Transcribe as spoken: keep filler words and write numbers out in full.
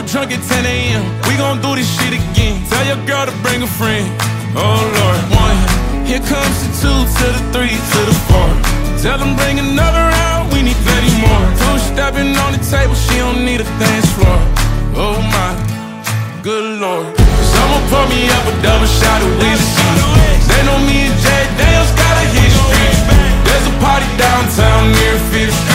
drunk at ten A M We gon' do this shit again. Tell your girl to bring a friend. Oh Lord, one. Here comes the two to the three to the four. Tell them bring another round, we need plenty more. Two stepping on the table, she don't need a dance floor. Oh my, good Lord. Someone pour me up a double shot of whiskey. They know me and Jay Daniels got a history. There's a party downtown near Fifth Street.